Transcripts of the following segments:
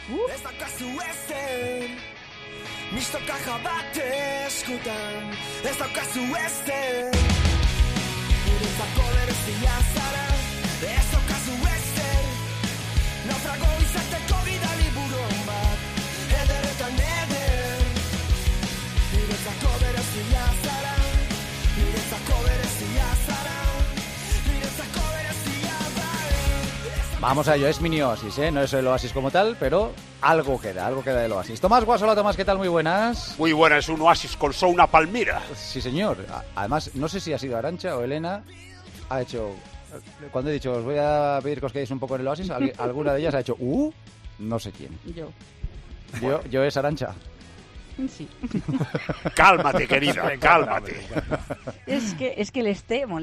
Ez daukazu ezen, misto kaja bat eskutan. Ez daukazu ezen, niretzako berezia zara. Ez daukazu ezen, naufrago izateko bidali buron bat. Eder eta neder, niretzako berezia zara. Niretzako berezia zara. Niretzako berezia zara. Vamos a ello, es mini oasis, ¿eh? No es el oasis como tal, pero algo queda del oasis. Tomás Guasola, Tomás, ¿qué tal? Muy buenas. Muy buena, es un oasis con una palmira. Sí, señor. Además, no sé si ha sido Arantxa o Elena, ha hecho... Cuando he dicho, os voy a pedir que os quedéis un poco en el oasis, alguna de ellas ha hecho, no sé quién. Yo es Arantxa. Sí. Cálmate, querida, cálmate. Es que les temo.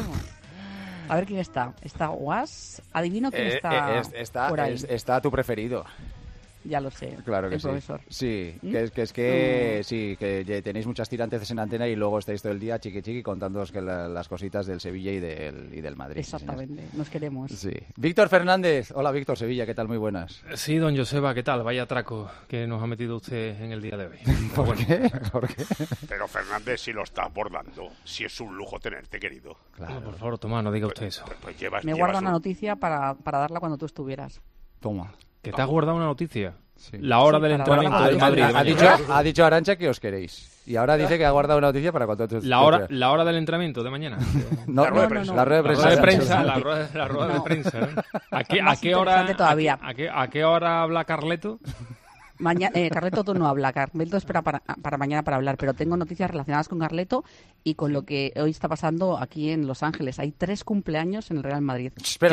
A ver quién está. ¿Está Guas? Adivino quién está por ahí. Está tu preferido. Ya lo sé. Claro que el sí. Profesor. Sí, ¿Mm? sí, que tenéis muchas tirantes en antena y luego estáis todo el día chiqui contándoos que las cositas del Sevilla y del Madrid. Exactamente, nos queremos. Sí. Víctor Fernández. Hola, Víctor, Sevilla, ¿qué tal? Muy buenas. Sí, don Joseba, ¿qué tal? Vaya traco que nos ha metido usted en el día de hoy. ¿Por qué? Pero Fernández, si lo está abordando, si es un lujo tenerte, querido. Claro. No, por favor, Tomás, no diga usted eso. Me guarda una noticia para darla cuando tú estuvieras. Toma. ¿Que te has guardado una noticia? Sí. La hora Sí, del para entrenamiento hablar del con Madrid. Ha dicho Arantxa que os queréis. Y ahora dice que ha guardado una noticia para cuando tú... La hora del entrenamiento de mañana. No, La rueda de prensa. La rueda de La prensa. rueda de prensa. ¿No? ¿A Más qué hora? interesante todavía. ¿A qué hora habla Carleto? Carleto tú no habla, Carleto espera para mañana para hablar, pero tengo noticias relacionadas con Carleto y con lo que hoy está pasando aquí en Los Ángeles. Hay 3 cumpleaños en el Real Madrid. Espera.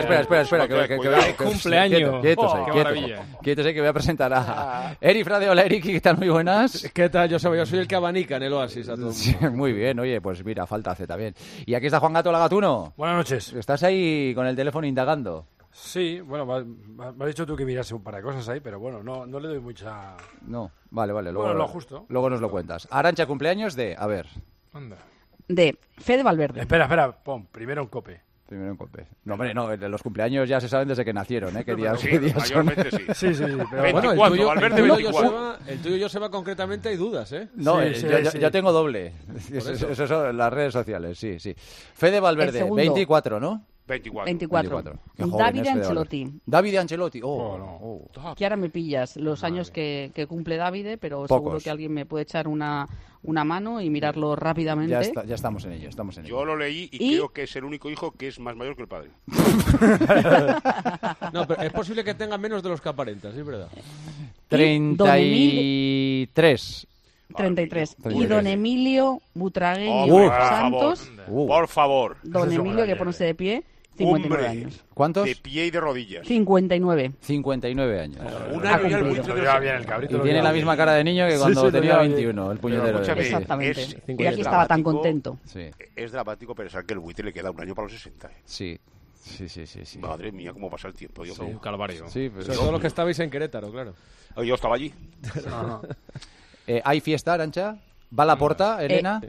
¡Qué cumpleaños! Quietos, que voy a presentar a Eri Frade. Hola, Eri, ¿qué tal? Muy buenas. ¿Qué tal? Yo soy el que abanica en el oasis a todo. Sí, muy bien, oye, pues mira, falta hace también. Y aquí está Juan Gato Lagatuno. Buenas noches. Estás ahí con el teléfono indagando. Sí, bueno, me has dicho tú que mirase un par de cosas ahí, pero bueno, no le doy mucha... No, vale, luego, Bueno, lo justo. Luego nos lo cuentas. Arantxa, cumpleaños de... A ver. Anda. De Fede Valverde. Espera, primero un cope. Primero en COPE. No, hombre, no, los cumpleaños ya se saben desde que nacieron, ¿eh? ¿Qué días, Sí, qué días son? mayormente sí. Sí, pero 24, bueno, el tuyo, Valverde, 24. El tuyo, Joseba, concretamente hay dudas, ¿eh? No, Sí, yo tengo doble. Eso son las redes sociales, sí. Fede Valverde, El segundo. 24, ¿no? 24. Qué joven David es Fede Ancelotti. Valverde. David Ancelotti. Que ahora me pillas los años que cumple Davide, pero Pocos. seguro que alguien me puede echar una mano y mirarlo rápidamente. Ya estamos en ello, Yo lo leí y creo que es el único hijo que es más mayor que el padre. No, pero es posible que tenga menos de los que aparenta, sí, es verdad. 33. 33. Y don Emilio Butragueño Hombre, Santos. Por favor. Don Emilio, que ponerse de pie, 59 años. ¿Cuántos? De pie y de rodillas. 59. 59 años. Un Ha año ya el cumplido. buitre Lleva bien el cabrito. Y tiene la misma cara de niño que cuando sí, tenía lo lleva bien. 21, el puñetero. Escúchame, Exactamente. es Y aquí estaba tan dramático. contento. Sí, Es dramático pensar que el buitre le queda un año para los 60. sí. Madre mía, cómo pasa el tiempo. Dios Un mío. calvario. Sí, pero- Sobre todo los que estabais en Querétaro, claro. Yo estaba allí. ¿Hay fiesta, Arantxa? ¿Va la porta, Elena?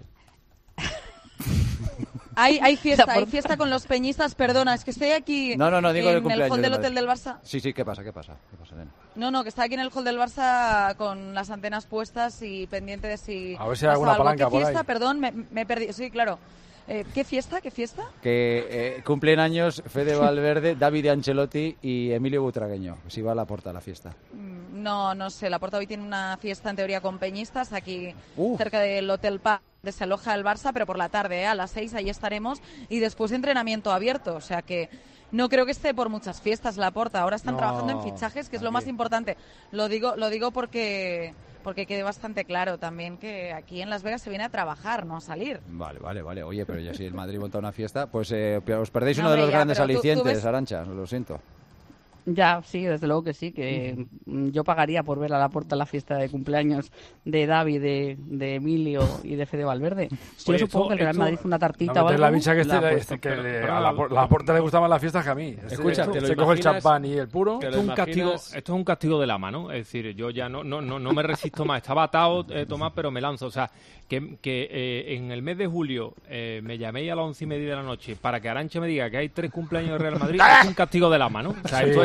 Hay La fiesta con los peñistas, perdona, es que estoy aquí No, digo en el cumpleaños. el hall del del hotel del Madrid. Barça. Sí, ¿qué pasa, Elena? No, que está aquí en el hall del Barça con las antenas puestas y pendiente de si A ver si hay pasa alguna algo. palanca ¿Qué por fiesta? ahí. Perdón, me he perdido. Sí, claro. ¿Qué fiesta? Que cumplen años Fede Valverde, David Ancelotti y Emilio Butragueño. Si va a la porta a la fiesta. No sé, la Porta hoy tiene una fiesta en teoría con peñistas aquí Uf. cerca del Hotel Paz, donde se aloja el Barça, pero por la tarde, a las 6 ahí estaremos y después entrenamiento abierto, o sea que no creo que esté por muchas fiestas la Porta. Ahora están trabajando en fichajes, que es lo más importante. Lo digo porque quede bastante claro también que aquí en Las Vegas se viene a trabajar, no a salir. Vale. Oye, pero ya si el Madrid monta una fiesta, pues os perdéis No, uno de los hombre, ya, grandes pero tú alicientes, ves- Arantxa, lo siento. Ya, sí, desde luego que sí, que yo pagaría por ver a la puerta la fiesta de cumpleaños de David, de Emilio y de Fede Valverde. Yo Oye, supongo que el Real esto- Madrid una tartita No o metes algo. la bicha que, la ha puesto. a la Porta le gustaban las fiestas que a mí. Escucha, ¿te lo se coge el imaginas? champán y el puro. Esto es un castigo de la mano, es decir, yo ya no me resisto más. Estaba atado, Tomás, pero me lanzo. O sea, que en el mes de julio me llaméis a las 11:30 de la noche para que Arantxa me diga que hay 3 cumpleaños de Real Madrid, es un castigo de la mano. O sea, Sí, esto es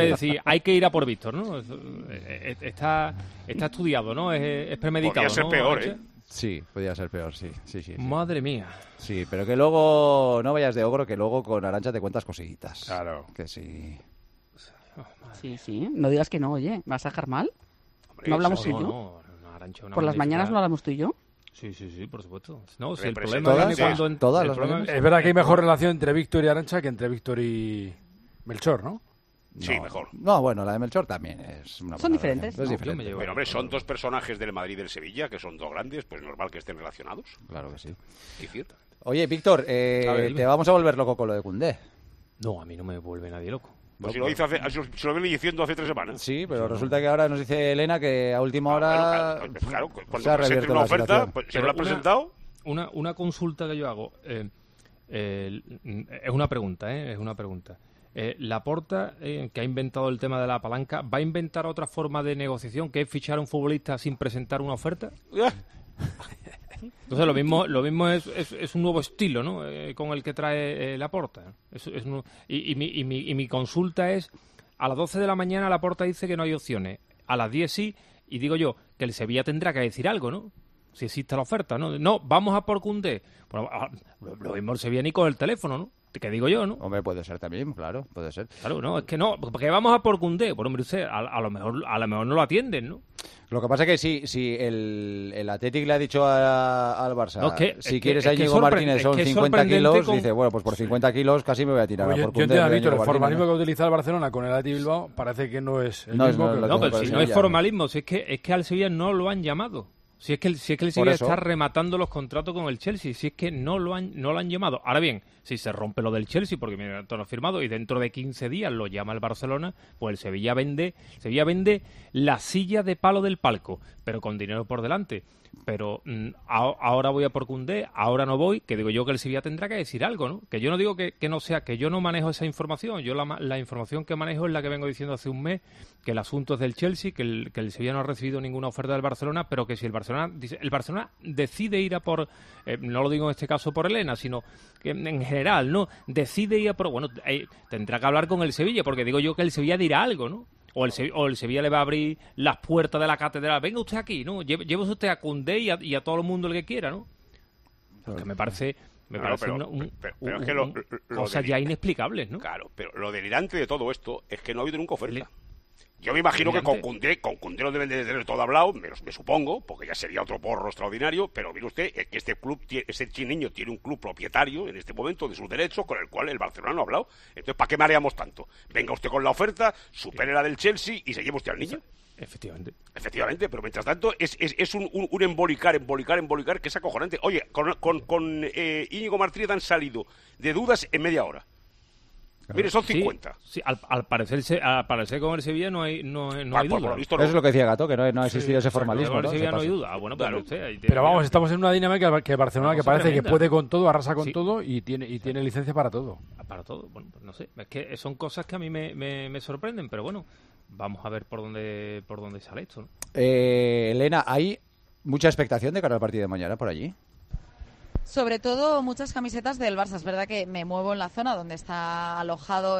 Es decir, hay que ir a por Víctor, ¿no? Está estudiado, ¿no? Es premeditado. Podría ser ¿no? peor, ¿eh? Sí, podría ser peor, sí. Madre mía. Sí, pero que luego no vayas de ogro, que luego con Arantxa te cuentas cosillitas. Claro. Que sí. Sí, no digas que no, oye, ¿vas a dejar mal? Hombre, ¿No hablamos eso- tú y yo? No, Arantxa, una ¿Por las magnífica- mañanas no hablamos tú y yo? Sí, por supuesto. No, si el Representa- problema viene ¿Todas? cuando... ¿Todas el las problema- mañanas? Es verdad que hay mejor relación entre Víctor y Arantxa que entre Víctor y Melchor, ¿no? Sí, No. mejor. No, bueno, la de Melchor también es una Son buena diferentes, relación. Es ¿no? Yo me diferente. llevo- Pero, hombre, son dos personajes del Madrid y del Sevilla, que son dos grandes, pues normal que estén relacionados. Claro que sí. Y cierto. Oye, Víctor, ver, dime. te vamos a volver loco con lo de Koundé. No, a mí no me vuelve nadie loco. Pues si lo hizo se lo viene diciendo hace 3 semanas. Sí, pero resulta que ahora nos dice Elena que a última hora Bueno, claro, se cuando ha presentes reabierto una la oferta, situación. pues, si Pero no la ha una- presentado, Una consulta que yo hago, es una pregunta, es una pregunta. Laporta, que ha inventado el tema de la palanca, ¿va a inventar otra forma de negociación que es fichar a un futbolista sin presentar una oferta? Entonces lo mismo es un nuevo estilo, ¿no? Con el que trae Laporta. Mi consulta es, a las 12 de la mañana Laporta dice que no hay opciones, a las 10 sí, y digo yo que el Sevilla tendrá que decir algo, ¿no? Si existe la oferta, ¿no? No, vamos a por Koundé. Bueno, lo mismo el Sevilla ni con el teléfono, ¿no? Que digo yo, ¿no? Hombre, puede ser también, claro, puede ser. Claro, no, es que no, porque vamos a por Koundé. Bueno, hombre, usted, a lo mejor no lo atienden, ¿no? Lo que pasa es que si el Athletic le ha dicho al Barça, No, si quieres a es que Íñigo Martínez es son que es 50 sorprendente kilos, con- dice, bueno, pues por 50 kilos casi me voy a tirar a Oye, por yo Koundé. entiendo, de Víctor, Íñigo el formalismo Martínez, que utiliza el Barcelona con el Athletic Bilbao parece que no es el No es- mismo no que es lo lo No, que- pero con si el no es Sevilla. formalismo, si es que al Sevilla no lo han llamado. Si es que el Sevilla eso. está rematando los contratos con el Chelsea, si es que no lo han llamado. Ahora bien, si se rompe lo del Chelsea, porque mira, todo lo ha firmado, y dentro de 15 días lo llama el Barcelona, pues el Sevilla vende la silla de palo del palco, pero con dinero por delante. Pero ahora voy a por Koundé, ahora no voy, que digo yo que el Sevilla tendrá que decir algo, ¿no? Que yo no digo que no sea, que yo no manejo esa información, yo la información que manejo es la que vengo diciendo hace un mes, que el asunto es del Chelsea, que el Sevilla no ha recibido ninguna oferta del Barcelona, pero que si el Barcelona decide ir a por, no lo digo en este caso por Elena, sino que en general, ¿no? Decide ir a por, bueno, tendrá que hablar con el Sevilla, porque digo yo que el Sevilla dirá algo, ¿no? O el Sevilla le va a abrir las puertas de la catedral. Venga usted aquí, ¿no? Llévese usted a Koundé y a todo el mundo el que quiera, ¿no? Que me parece Claro, pero es que lo cosas ya inexplicables, ¿no? Claro, pero lo delirante de todo esto es que no ha habido nunca oferta. Yo me imagino que con Koundé lo deben de tener todo hablado, me supongo, porque ya sería otro porro extraordinario, pero mire usted, es que este niño tiene un club propietario en este momento de sus derechos con el cual el Barcelona no ha hablado. Entonces, ¿para qué mareamos tanto? Venga usted con la oferta, supere la del Chelsea y se lleve usted al niño. Efectivamente, pero mientras tanto es un embolicar que es acojonante. Oye, con Íñigo Martínez han salido de dudas en media hora. Mire, son 50. Sí, al parecer con el Sevilla no hay duda. Por lo visto, Eso es lo que decía Gato, que no ha existido ese formalismo. Con el ¿no? Sevilla Ese no hay paso. duda. Ah, bueno, pues Claro. usted, ahí Pero vamos, mira. estamos en una dinámica que Barcelona Una que cosa parece tremenda. que puede con todo, arrasa con Sí. todo y tiene licencia para todo. Para todo, bueno, pues no sé, es que son cosas que a mí me sorprenden, pero bueno, vamos a ver por dónde sale esto, ¿no? Elena, ¿hay mucha expectación de cara al partido de mañana por allí? Sobre todo muchas camisetas del Barça. Es verdad que me muevo en la zona donde está alojado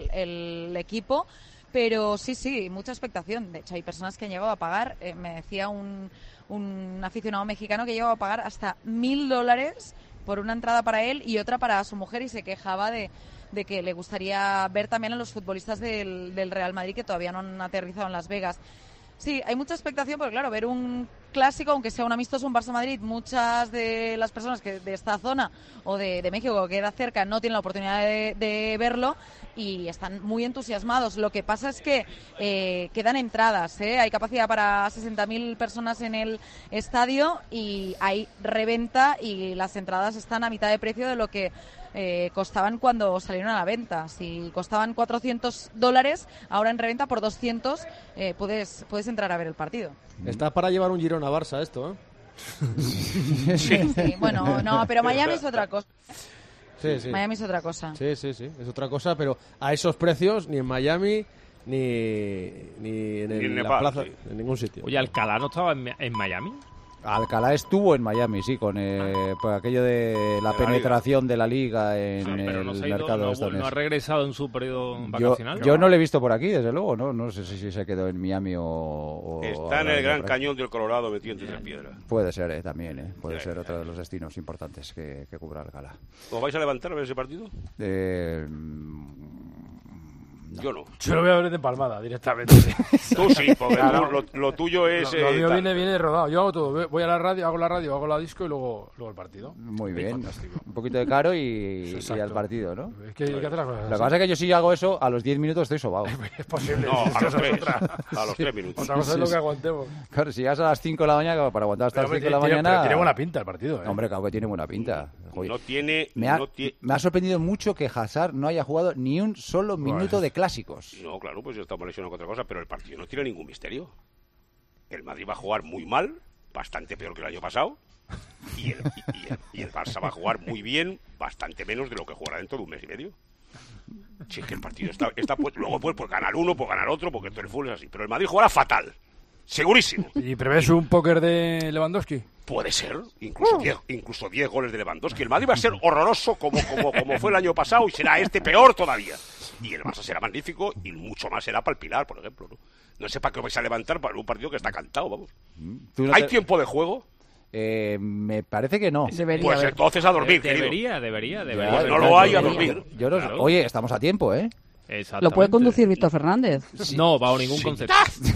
el equipo, pero sí, mucha expectación. De hecho, hay personas que han llegado a pagar, me decía un aficionado mexicano que llegó a pagar hasta $1.000 por una entrada para él y otra para su mujer, y se quejaba de que le gustaría ver también a los futbolistas del Real Madrid que todavía no han aterrizado en Las Vegas. Sí, hay mucha expectación porque, claro, ver un clásico, aunque sea un amistoso, un Barça-Madrid, muchas de las personas que de esta zona o de México que queda cerca no tienen la oportunidad de verlo y están muy entusiasmados. Lo que pasa es que quedan entradas, hay capacidad para 60.000 personas en el estadio y hay reventa y las entradas están a mitad de precio de lo que costaban cuando salieron a la venta. Si costaban $400, ahora en reventa por 200 puedes entrar a ver el partido. Está para llevar un Girona Barça esto, ¿eh? Sí, bueno, no, pero Miami es otra cosa. Sí. Miami es otra cosa. Sí, es otra cosa, pero a esos precios ni en Miami ni en Ni en la Nepal, plaza, sí. en ningún sitio. Oye, Alcalá no estaba en Miami. Alcalá estuvo en Miami, sí, con pues aquello de la penetración de la liga en el mercado estadounidense. ¿No ha regresado en su periodo vacacional? Yo no lo he visto por aquí, desde luego, no sé si se quedó en Miami o está en el Gran Cañón del Colorado metido entre tres piedras. Puede ser, también, puede ser otro de los destinos importantes que cubra Alcalá. ¿Os vais a levantar a ver ese partido? Yo no. Yo lo voy a ver de palmada directamente. Tú sí, porque lo tuyo es... Lo mío viene rodado. Yo hago todo. Voy a la radio, hago la disco y luego el partido. Muy bien. Un poquito de caro y al partido, ¿no? Es que hay que hacer las cosas. Lo que pasa es que yo si hago eso, a los 10 minutos estoy sobado. Es posible. No, a los 3 minutos. Otra cosa es lo que aguantemos. Claro, si llegas a las 5 de la mañana, para aguantar hasta las 5 de la mañana... Tiene buena pinta el partido, ¿eh? Hombre, claro que tiene buena pinta. Me ha sorprendido mucho que Hazard no haya jugado ni un solo minuto de clásicos. No, claro, pues yo estaba lesionado con otra cosa, pero el partido no tiene ningún misterio. El Madrid va a jugar muy mal, bastante peor que el año pasado, y el Barça va a jugar muy bien, bastante menos de lo que jugará dentro de un mes y medio. Si es que el partido está pues, luego pues ganar uno, pues ganar otro, porque todo el fútbol es así. Pero el Madrid jugará fatal, segurísimo. ¿Y prevés un póker de Lewandowski? Puede ser, incluso 10 goles de Lewandowski. El Madrid va a ser horroroso como fue el año pasado y será peor todavía. Y el Barça será magnífico y mucho más será para el Pilar, por ejemplo. No sé para qué os vais a levantar para un partido que está cantado, vamos. ¿Hay tiempo de juego? Me parece que no. Pues entonces a dormir, debería. Pues no lo hay, a dormir. Oye, estamos a tiempo, ¿eh? ¿Lo puede conducir Víctor Fernández? No, bajo ningún concepto.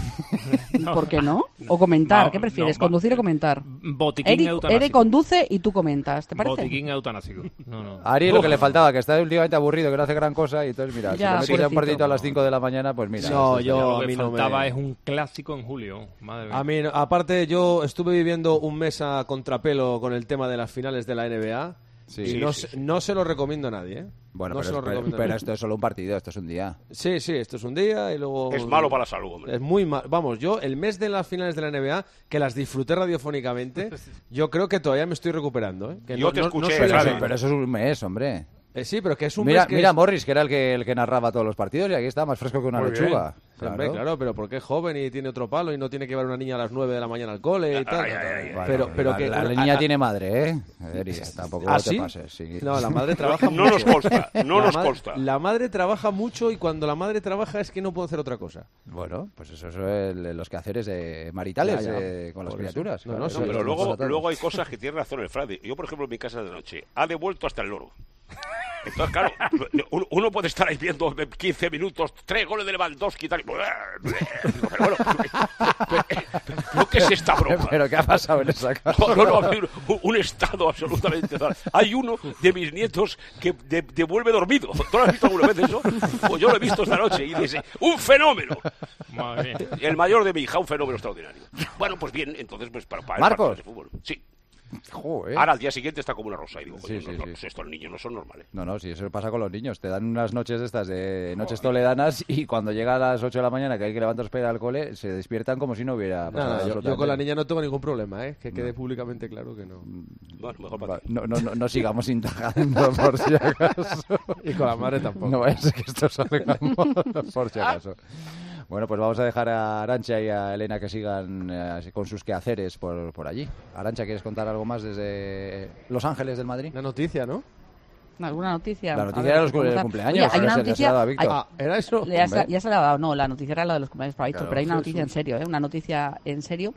¿Por qué no? ¿O comentar? ¿Qué prefieres? ¿Conducir o comentar? Botiquín eutanásico. Eric conduce y tú comentas, ¿te parece? Botiquín eutanásico. No. Ari, lo que le faltaba, que está últimamente aburrido, que no hace gran cosa, y entonces mira, si le metes un partido a las 5 de la mañana, pues mira. No, lo que faltaba es un clásico en julio. Madre mía. A mí, aparte, yo estuve viviendo un mes a contrapelo con el tema de las finales de la NBA. Sí, no se lo recomiendo a nadie, ¿eh? Bueno, pero esto es solo un partido, esto es un día. Sí, esto es un día y luego... Es malo para la salud, hombre. Es muy malo. Vamos, yo el mes de las finales de la NBA, que las disfruté radiofónicamente, yo creo que todavía me estoy recuperando, ¿eh? Que yo te escuché, pero eso es un mes, hombre. Sí, pero que es un mes que... Mira Morris, que era el que narraba todos los partidos, y aquí está más fresco que una lechuga. Claro, pero porque es joven y tiene otro palo y no tiene que llevar una niña a las 9 de la mañana al cole y tal. Pero que la niña tiene madre, ¿eh? Tampoco te pases. Sí. No, la madre trabaja mucho. No nos consta. La madre trabaja mucho y cuando la madre trabaja es que no puede hacer otra cosa. Bueno, pues eso es los quehaceres maritales con las criaturas. Pero luego hay cosas que tiene razón el Frade. Yo, por ejemplo, en mi casa de noche, ha devuelto hasta el loro. Entonces, claro, uno puede estar ahí viendo 15 minutos, 3 goles de Lewandowski y tal. Pero bueno, ¿qué es esta broma? ¿Pero qué ha pasado en esa casa? No, un estado absolutamente tal. Hay uno de mis nietos que devuelve dormido. ¿Tú lo has visto alguna vez eso? Pues yo lo he visto esta noche y dice, ¡un fenómeno! Madre mía. El mayor de mi hija, un fenómeno extraordinario. Bueno, pues bien, entonces pues para ¿Marcos? El fútbol. Sí. Joder. Ahora al día siguiente está como una rosa y digo, sí. estos niños no son normales. No, sí, eso pasa con los niños. Te dan unas noches de noches toledanas y cuando llega a las 8 de la mañana que hay que levantarse para ir al cole, se despiertan como si no hubiera pasado. Yo con la niña no tengo ningún problema, ¿eh? Que quede públicamente claro que no. Bueno, mejor para ti. No sigamos indagando por si acaso. Y con la madre tampoco. No es que esto salgamos por si acaso. Bueno, pues vamos a dejar a Arantxa y a Elena que sigan con sus quehaceres por allí. Arantxa, ¿quieres contar algo más desde Los Ángeles del Madrid? Una noticia, ¿no? ¿Alguna noticia? La noticia era los cumpleaños. Hay una noticia... ¿Era eso? Ya se le ha dado. No, la noticia era la de los cumpleaños para Víctor, pero hay una noticia en serio, una noticia en serio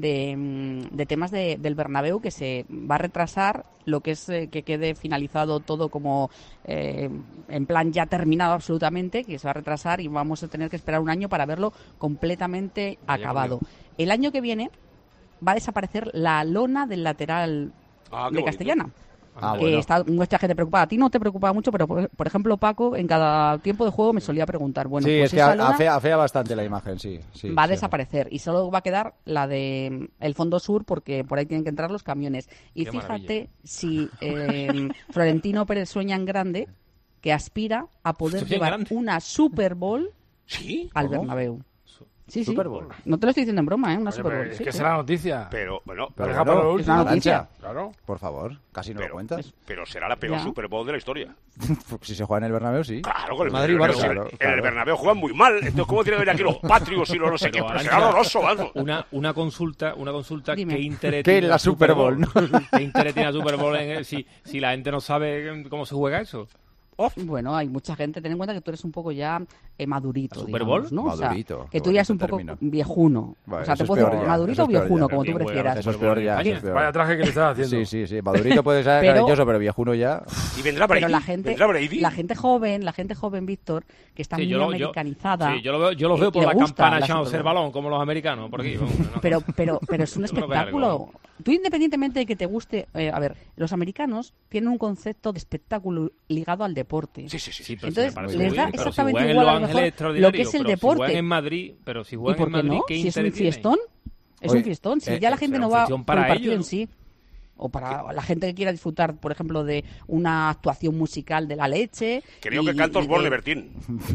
de temas del Bernabéu que se va a retrasar lo que es que quede finalizado todo como en plan ya terminado absolutamente, que se va a retrasar y vamos a tener que esperar un año para verlo completamente acabado. El año que viene va a desaparecer la lona del lateral de Castellana. Que está mucha gente preocupada. A ti no te preocupa mucho, pero por ejemplo Paco en cada tiempo de juego me solía preguntar. Bueno, sí, pues es que afea bastante la imagen, sí. Va a desaparecer y solo va a quedar la de el fondo sur porque por ahí tienen que entrar los camiones. Y qué fíjate si Florentino Pérez sueña en grande, que aspira a poder llevar una Super Bowl al Bernabéu. Sí, Super Bowl. No te lo estoy diciendo en broma, ¿eh? Una Super Bowl. Es sí, que sí. será noticia. Pero, bueno, Deja para lo es una último. noticia. Claro. Por favor, casi no lo cuentas. pero será la peor Ya. Super Bowl de la historia. Si se juega en el Bernabéu, sí. Claro, con el Madrid, Bernabéu, Barça. pero en el Bernabéu juegan muy mal. Entonces, ¿cómo tienen que venir aquí los patrios y los no sé qué? Pero será horroroso, vamos. Una consulta, Dime. ¿qué interés ¿Qué tiene la Super Bowl, no? ¿Qué interés tiene la Super Bowl si la gente no sabe cómo se juega eso? Bueno, hay mucha gente. Ten en cuenta que tú eres un poco ya madurito, ¿La Super digamos, Bowl? ¿no? Madurito, O sea, qué que tú ya eres un bonito poco término. viejuno. Vale, o sea, eso te es puedo peor decir ya, madurito eso o es peor viejuno, ya. como tú Bien, bueno, prefieras. Eso es peor ya. eso es peor. Vaya traje que le estás haciendo. Sí. Madurito puede ser Pero- cariñoso, pero viejuno ya. Y vendrá Brady. Pero ¿Vendrá Brady? la gente joven, Víctor, que está Sí, muy americanizada. Sí, yo los veo y por le la gusta campana la echándose el Super Bowl. balón, como los americanos, por aquí. Vamos, no. Pero es un Yo creo que espectáculo. algo. Tú, independientemente de que te guste... a ver, los americanos tienen un concepto de espectáculo ligado al deporte. Sí. Pero Entonces, sí me parece les muy da bien, pero exactamente si juegan igual en a Los lo Ángeles mejor extraordinario, lo que es el pero deporte. Si juegan en Madrid, pero si ¿Y juegan por en qué Madrid, no? ¿qué Si es interés un tiene? fiestón, es Oye, un fiestón. Si ya la gente será no un va fiestón por el para partido ellos. en sí. O para la gente que quiera disfrutar, por ejemplo, de una actuación musical de la leche. Creo que cantos Borne Bertín.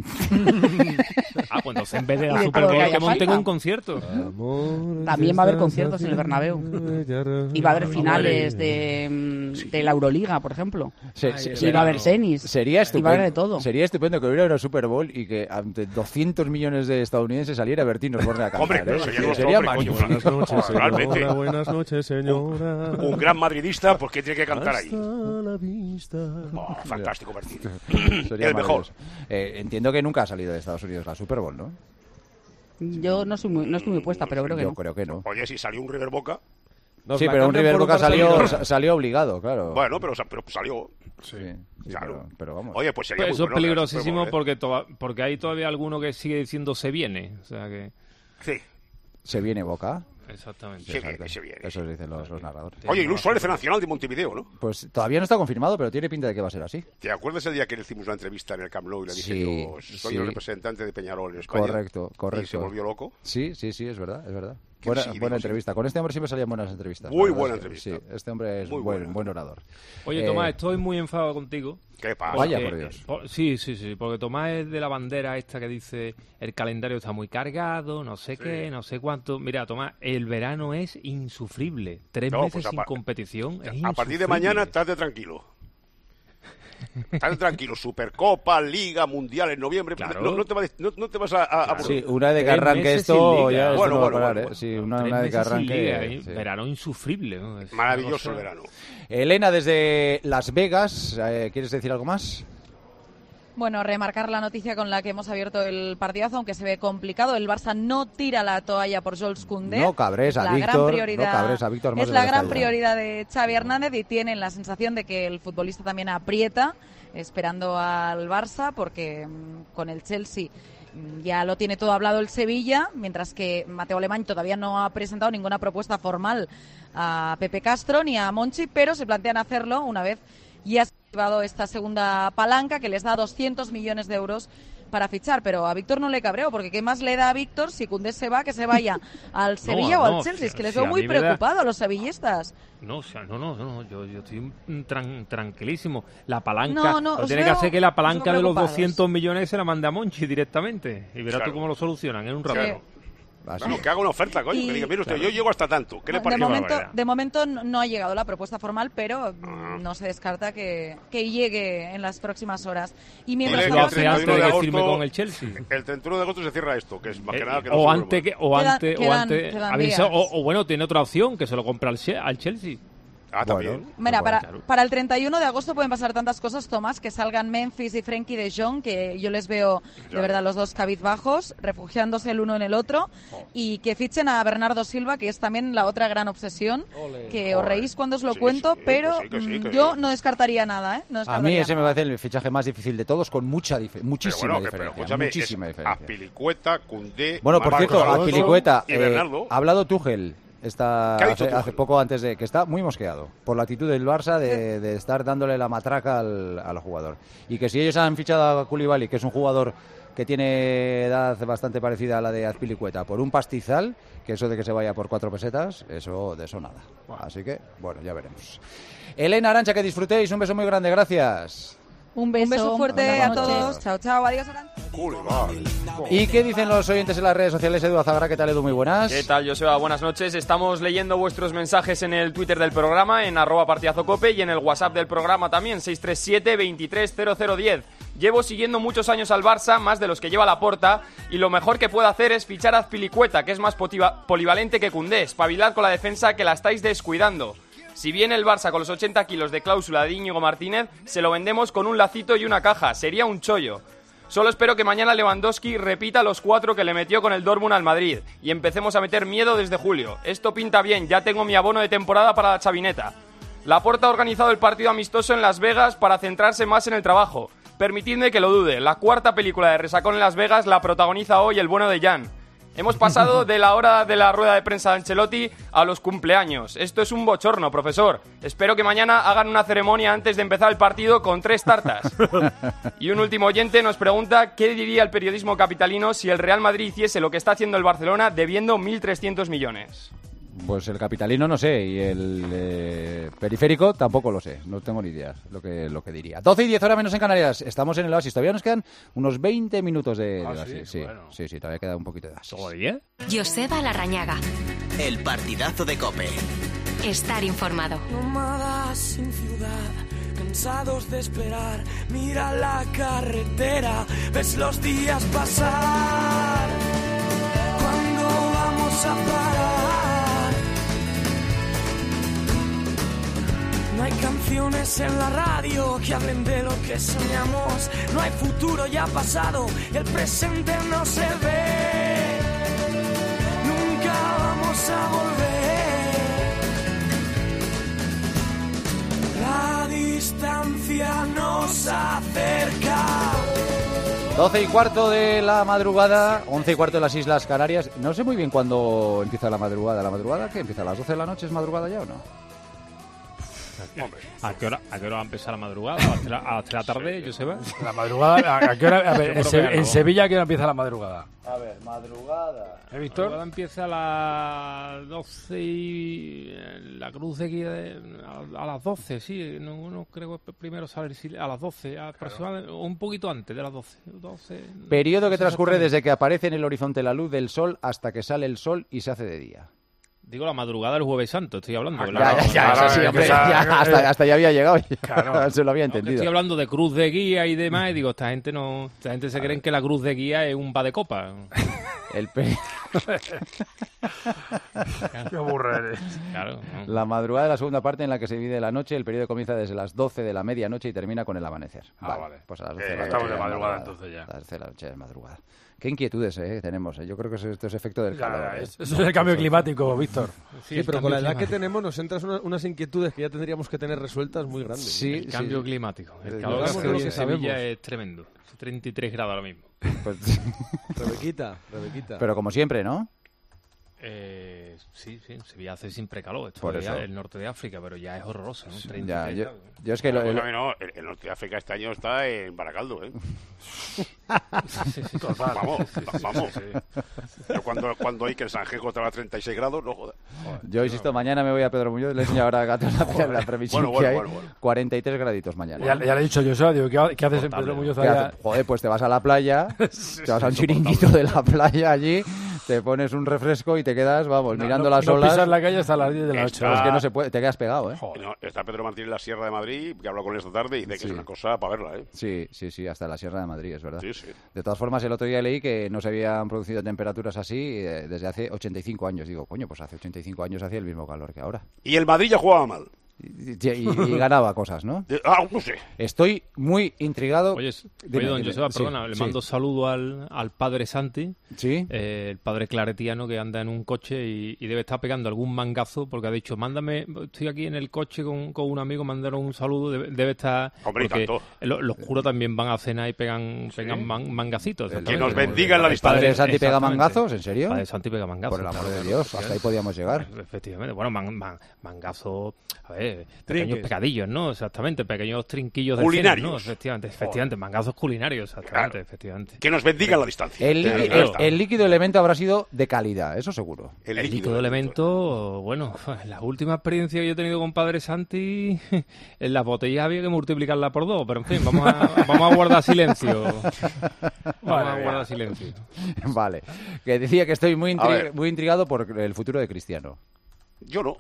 Pues entonces en vez de Y la de Super todo lo Bowl que que haya monten falta. un concierto. También va a haber conciertos en el Bernabéu. Y va a haber finales de la Euroliga, por ejemplo. Y va a haber tenis. Sería Y va a estupendo. haber de todo. Sería estupendo que hubiera una Super Bowl y que ante 200 millones de estadounidenses saliera Bertín Osborne a cantar. Hombre, pero sería nuestro sería hombre, coño. magnífico. Realmente. Buenas noches, señora. Un gran madridista, pues que tiene que cantar ahí. la vista. Oh, fantástico Bertín. Sería El mejor. maravilloso. Entiendo que nunca ha salido de Estados Unidos la Super Bowl, ¿no? Yo no estoy muy puesta, pero creo que Yo no. creo que no. Oye, si salió un River Boca. Sí, pero un River Boca salió obligado, claro. Bueno, pero salió. Sí, Claro. pero vamos. Oye, pues sería Pues muy eso es bueno, peligrosísimo la Super Bowl, porque hay todavía alguno que sigue diciendo se viene. O sea que... Sí. Se viene Boca. Exactamente. Se viene, se viene. Eso dicen los narradores. Oye, y Luis Suárez Nacional de Montevideo, ¿no? Pues todavía no está confirmado, pero tiene pinta de que va a ser así. ¿Te acuerdas el día que le hicimos una entrevista en el Camp Nou y le dije Sí, yo soy el sí. representante de Peñarol en España? Correcto. Y se volvió loco. Sí, es verdad. Que Buena, sí, digo, buena sí. entrevista. Con este hombre siempre salían buenas entrevistas. Muy La verdad buena es que entrevista. Sí, este hombre es Muy buena. buen orador. Oye, Tomás, estoy muy enfadado contigo. ¿Qué pasa? Vaya, por Dios. Sí, porque Tomás es de la bandera esta que dice el calendario está muy cargado, no sé qué, no sé cuánto. Mira, Tomás, el verano es insufrible. 3 No, meses pues sin competición. Es A partir de insufrible. mañana, estate tranquilo. Estate tranquilo. Supercopa, Liga, Mundial en noviembre. Claro. No te vas a Sí, una vez que 3 arranque meses esto, sin liga. ya esto Bueno, no va a bueno, parar, bueno, ¿eh? Sí, 3 una vez que meses sin arranque... liga, sí. verano insufrible. ¿no? Es Maravilloso el una cosa- verano. Elena, desde Las Vegas, ¿quieres decir algo más? Bueno, remarcar la noticia con la que hemos abierto el partidazo, aunque se ve complicado. El Barça no tira la toalla por Jules Koundé. No cabres a La gran Víctor, prioridad- no cabres a Víctor más Es de la lo que gran está prioridad de Xavi Hernández y tienen la sensación de que el futbolista también aprieta esperando al Barça porque con el Chelsea ya lo tiene todo hablado el Sevilla, mientras que Mateo Alemany todavía no ha presentado ninguna propuesta formal a Pepe Castro ni a Monchi, pero se plantean hacerlo una vez ya se ha activado esta segunda palanca que les da 200 millones de euros para fichar, pero a Víctor no le cabreo, porque ¿qué más le da a Víctor si Koundé se va, que se vaya al Sevilla o al Chelsea? Es que les si veo a muy mí me da- preocupados a los sevillistas. No, o sea, no, yo estoy tranquilísimo. La palanca, No, lo os tiene que veo- hacer que la os palanca veo de los preocupados. 200 millones se la mande a Monchi directamente. Y verás Claro. tú cómo lo solucionan en un rato. Claro. Así. Bueno, que haga una oferta, coño. Y- Que diga, mire usted, yo llego hasta tanto. ¿Qué le de parece? momento, de momento no ha llegado la propuesta formal, pero no se descarta que llegue en las próximas horas. Y mientras Dile Lo que tanto, el hace 31 antes de de que firme agosto- con el Chelsea. El 31 de agosto se cierra esto, que es más que nada que no o se antes duerma. Quedan avisa, días. o bueno, tiene otra opción, que se lo compra al Chelsea. Ah, también. Mira, Claro. para el 31 de agosto pueden pasar tantas cosas, Tomás, que salgan Memphis y Frenkie de Jong, que yo les veo de verdad los dos cabizbajos, refugiándose el uno en el otro, y que fichen a Bernardo Silva, que es también la otra gran obsesión, que os reís cuando os lo Sí, cuento, sí, pero que sí, que yo sí. no descartaría nada, ¿eh? No A descartaría mí ese me nada. parece el fichaje más difícil de todos, con muchísima Pero bueno, diferencia. escúchame, Muchísima diferencia. Azpilicueta, Koundé, Bueno, por Marcos cierto, Alonso Azpilicueta, y Bernardo. ha hablado Tuchel ¿Qué ha dicho hace Tuchel? poco antes de que está muy mosqueado por la actitud del Barça de estar dándole la matraca al jugador. Y que si ellos han fichado a Koulibaly, que es un jugador que tiene edad bastante parecida a la de Azpilicueta, por un pastizal, que eso de que se vaya por 4 pesetas, eso de eso nada. Así que, bueno, ya veremos. Elena, Arantxa, que disfrutéis. Un beso muy grande, gracias. Un beso fuerte a todos. Chao, chao. Adiós, Arancha. ¿Y qué dicen los oyentes en las redes sociales? Edu Azagra, ¿qué tal, Edu? Muy buenas. ¿Qué tal, Joseba? Buenas noches. Estamos leyendo vuestros mensajes en el Twitter del programa, en @partidazocope, y en el WhatsApp del programa también, 637 230010. Llevo siguiendo muchos años al Barça, más de los que lleva Laporta, y lo mejor que puedo hacer es fichar a Azpilicueta, que es más polivalente que Koundé. Espabilad con la defensa, que la estáis descuidando. Si viene el Barça con los 80 kilos de cláusula de Íñigo Martínez, se lo vendemos con un lacito y una caja. Sería un chollo. Solo espero que mañana Lewandowski repita los 4 que le metió con el Dortmund al Madrid y empecemos a meter miedo desde julio. Esto pinta bien, ya tengo mi abono de temporada para la chavineta. Laporta ha organizado el partido amistoso en Las Vegas para centrarse más en el trabajo. Permitidme que lo dude, la 4ª película de Resacón en Las Vegas la protagoniza hoy el bueno de Jan. Hemos pasado de la hora de la rueda de prensa de Ancelotti a los cumpleaños. Esto es un bochorno, profesor. Espero que mañana hagan una ceremonia antes de empezar el partido con 3 tartas. Y un último oyente nos pregunta qué diría el periodismo capitalino si el Real Madrid hiciese lo que está haciendo el Barcelona debiendo 1.300 millones. Pues el capitalino no sé, y el periférico tampoco lo sé, no tengo ni idea lo que diría. 12 y 10 horas menos en Canarias, estamos en el Oasis, todavía nos quedan unos 20 minutos de Oasis. Sí, bueno. sí, todavía queda un poquito de Oasis. ¿Todavía? Joseba Larrañaga. El partidazo de COPE. Estar informado. Nómadas sin ciudad, cansados de esperar, mira la carretera, ves los días pasar. ¿Cuándo vamos a parar? No hay canciones en la radio que hablen de lo que soñamos. No hay futuro, ya pasado, y el presente no se ve. Nunca vamos a volver. La distancia nos acerca. 12 y cuarto de la madrugada, 11 y cuarto de las Islas Canarias. No sé muy bien cuándo empieza la madrugada. ¿La madrugada qué? ¿Empieza a las 12 de la noche? ¿Es madrugada ya o no? ¿A qué hora va a empezar la madrugada? ¿Hasta la tarde, Joseba? La madrugada, ¿a qué hora? A ver, en Sevilla, ¿a qué hora empieza la madrugada? A ver, madrugada. Víctor? La madrugada empieza a las 12 y la cruz de guía a las 12, sí. No creo que primero saber si a las 12, aproximadamente, un poquito antes de las 12. Periodo que transcurre desde que aparece en el horizonte la luz del sol hasta que sale el sol y se hace de día. Digo la madrugada del Jueves Santo, estoy hablando. Hasta ya había llegado. Claro. Se lo había entendido. Estoy hablando de cruz de guía y demás, y digo, esta gente se creen que la cruz de guía es un va de copa. Qué aburre eres. Claro, ¿no? La madrugada es la segunda parte en la que se divide la noche. El periodo comienza desde las 12 de la medianoche y termina con el amanecer. Vale. Pues a las 12 de la noche. Estamos de madrugada entonces ya. A las 12 de la noche es madrugada. Qué inquietudes tenemos. Yo creo que esto es efecto del calor. Eso es el cambio climático, Víctor. Sí, pero con la edad que tenemos nos entran unas inquietudes que ya tendríamos que tener resueltas muy grandes. Sí, el cambio climático. El calor que hoy en Sevilla es tremendo. 33 grados ahora mismo. Pues... Rebequita. Pero como siempre, ¿no? Sí, Sevilla hace siempre calor. Esto por es eso. el norte de África, pero ya es horroroso, ¿no? 33 grados. Yo es que no, el norte de África este año está en Baracaldo, ¿eh? Vamos. Pero cuando hay que en Sanjejo estaba a 36 grados, no jodas. Yo insisto, mañana me voy a Pedro Muñoz, le enseño ahora a Gato la previsión que hay. 43 graditos mañana. Ya le he dicho yo, digo, ¿qué haces en Pedro Muñoz allá? Joder, pues te vas a la playa, te vas a un chiringuito de la playa allí, te pones un refresco y te quedas, mirando las olas. No pisas la calle hasta las 10 de la noche. Es que no se puede, te quedas pegado, ¿eh? No, está Pedro Martín en la Sierra de Madrid, que hablo con él esta tarde y dice que es una cosa para verla, ¿eh? Sí, hasta la Sierra de Madrid, es verdad. Sí. De todas formas, el otro día leí que no se habían producido temperaturas así desde hace 85 años. Digo, coño, pues hace 85 años hacía el mismo calor que ahora. Y el Madrid ya jugaba mal. Y ganaba cosas, ¿no? No sé. Estoy muy intrigado. Oye, don Joseba, perdona, le mando saludo al padre Santi, el padre claretiano que anda en un coche y debe estar pegando algún mangazo porque ha dicho, estoy aquí en el coche con un amigo, mandaron un saludo, debe estar... Hombre, porque los curas también van a cenar y pegan mangacitos. Que nos bendigan la distancia. ¿El padre Santi pega mangazos? ¿En serio? El padre Santi pega mangazos. Por el amor de Dios, hasta ahí podíamos llegar. Efectivamente, bueno, mangazo... A ver, pequeños pecadillos, ¿no? Exactamente, pequeños trinquillos de culinarios, ¿no? Efectivamente, mangazos culinarios, exactamente, efectivamente. Que nos bendigan la distancia. El líquido elemento habrá sido de calidad, eso seguro. El líquido elemento, bueno, la última experiencia que yo he tenido con Padre Santi, en las botellas había que multiplicarla por 2, pero en fin, vamos a guardar silencio. Vamos a guardar silencio. Vale, que decía que estoy muy intrigado por el futuro de Cristiano. Yo no.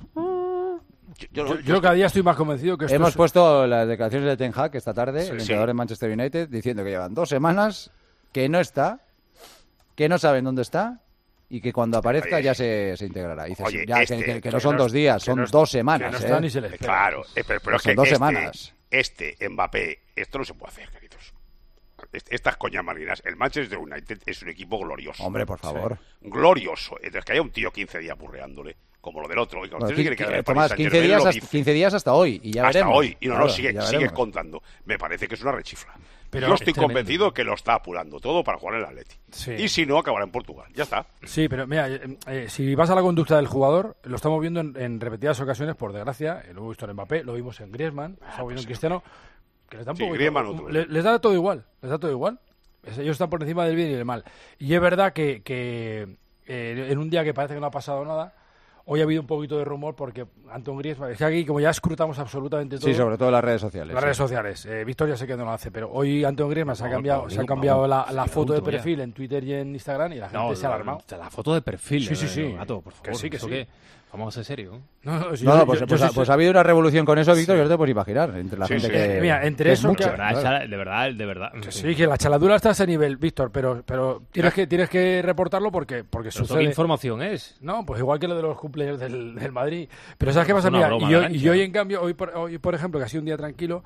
Yo cada día estoy más convencido que esto hemos puesto las declaraciones de Ten Hag esta tarde, el entrenador de Manchester United, diciendo que llevan 2 semanas, que no está, que no saben dónde está y que cuando aparezca ya se integrará. Dices, que no son 2 días, son 2 semanas. Que no está ni se le espera. Claro, pero son 2 semanas. Mbappé, esto no se puede hacer, queridos. Estas coñas marinas. El Manchester United es un equipo glorioso. Hombre, por favor. Sí. Glorioso. Entonces, que haya un tío 15 días burreándole, como lo del otro. Tomás, 15 días hasta hoy, y ya veremos. Hasta hoy, y no, sigue contando. Me parece que es una rechifla. Pero yo estoy convencido que lo está apurando todo para jugar en el Atleti. Sí. Y si no, acabará en Portugal. Ya está. Sí, pero mira, si vas a la conducta del jugador, lo estamos viendo en repetidas ocasiones, por desgracia. Lo hemos visto en Mbappé, lo vimos en Griezmann, lo estamos viendo en Cristiano. Que les da todo igual. Ellos están por encima del bien y del mal. Y es verdad que en un día que parece que no ha pasado nada, hoy ha habido un poquito de rumor porque Antoine Griezmann, es que aquí como ya escrutamos absolutamente todo. Sí, sobre todo las redes sociales. Las redes sociales. Víctor ya sé que no lo hace, pero hoy Antoine Griezmann se ha cambiado la foto de perfil en Twitter y en Instagram y la gente se ha alarmado. La foto de perfil. Sí. Gato, por favor. Que sí. Vamos a ser serios. Pues ha habido una revolución con eso, Víctor, que no te puedes imaginar. Entre la gente que... Mira, entre eso... Mucho. De verdad. Sí, que la chaladura está a ese nivel, Víctor, pero tienes que reportarlo porque sucede... ¿Qué información es? No, pues igual que lo de los cumpleaños del Madrid. Pero ¿sabes qué pasa? Mira, y hoy, en cambio, hoy por ejemplo, que ha sido un día tranquilo,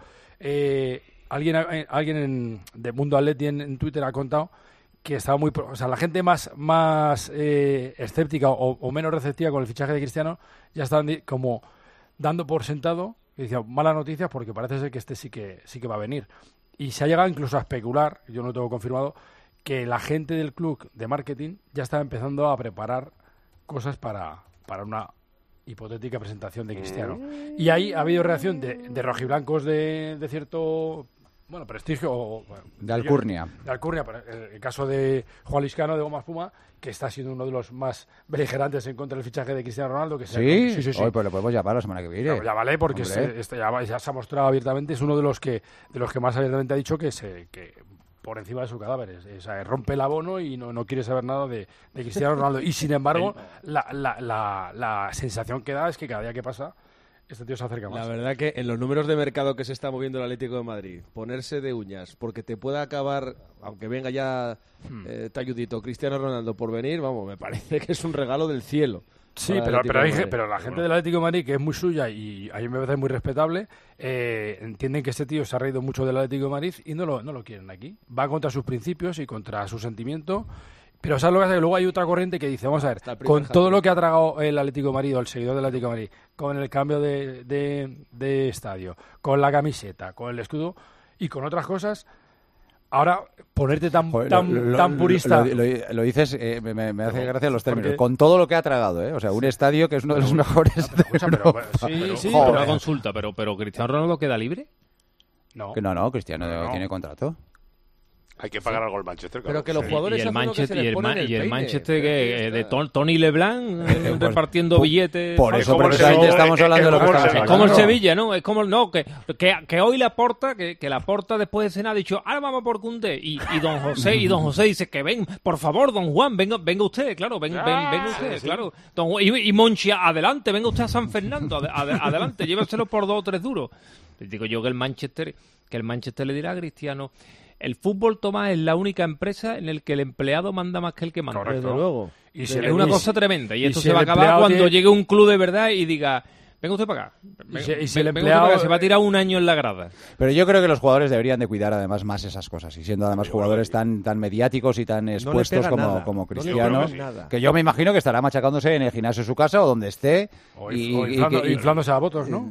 alguien de Mundo Atleti en Twitter ha contado que estaba la gente más escéptica o menos receptiva con el fichaje de Cristiano ya estaban como dando por sentado y decían malas noticias porque parece ser que sí que va a venir. Y se ha llegado incluso a especular, yo no lo tengo confirmado, que la gente del club de marketing ya estaba empezando a preparar cosas para una hipotética presentación de Cristiano. Y ahí ha habido reacción de rojiblancos de cierto... prestigio... de Alcurnia. El caso de Juan Liscano de Goma Espuma, que está siendo uno de los más beligerantes en contra del fichaje de Cristiano Ronaldo. Que sí. Hoy pues lo podemos llamar la semana que viene. No, ya vale, porque ya se ha mostrado abiertamente, es uno de los que más abiertamente ha dicho que por encima de su cadáver. Rompe el abono y no quiere saber nada de Cristiano Ronaldo. Y sin embargo, la sensación que da es que cada día que pasa este tío se acerca más. La verdad que en los números de mercado que se está moviendo el Atlético de Madrid, ponerse de uñas porque te pueda acabar, aunque venga ya talludito Cristiano Ronaldo por venir, vamos, me parece que es un regalo del cielo. Sí, pero la gente del Atlético de Madrid, que es muy suya y a mí me parece muy respetable, entienden que este tío se ha reído mucho del Atlético de Madrid y no lo quieren aquí. Va contra sus principios y contra su sentimiento. Pero ¿sabes lo que pasa? Que luego hay otra corriente que dice, vamos a ver, con todo lo que ha tragado el Atlético de Madrid o el seguidor del Atlético de Madrid, con el cambio de estadio, con la camiseta, con el escudo y con otras cosas, ahora ponerte tan purista... Lo dices, me hace gracia los términos. Porque... Con todo lo que ha tragado, O sea, un estadio que es uno de los mejores... Pero una consulta, ¿pero Cristiano Ronaldo queda libre? No, Cristiano tiene contrato. Hay que pagar algo al Manchester, claro. Pero que los jugadores y el Manchester que de Tony Leblanc repartiendo billetes. Por eso precisamente estamos hablando de lo que estamos hablando. Como el Sevilla, ¿no? Es como que hoy Laporta, que Laporta después de cenar ha dicho, ahora vamos por Koundé y don José dice que ven, por favor, don Juan, venga usted, claro, venga usted, claro. Y Monchi, adelante, venga usted a San Fernando, adelante, lléveselo por 2 o 3 duros. Digo yo que el Manchester le dirá a Cristiano, el fútbol, Tomás, es la única empresa en la que el empleado manda más que el que manda. Correcto. Desde luego. Es una cosa tremenda. Y esto se va a acabar cuando llegue un club de verdad y diga, venga usted para acá. Si el empleado se va a tirar un año en la grada. Pero yo creo que los jugadores deberían de cuidar además más esas cosas. Y siendo además jugadores tan mediáticos y tan expuestos como Cristiano, que yo me imagino que estará machacándose en el gimnasio de su casa o donde esté. Inflándose a votos, ¿no?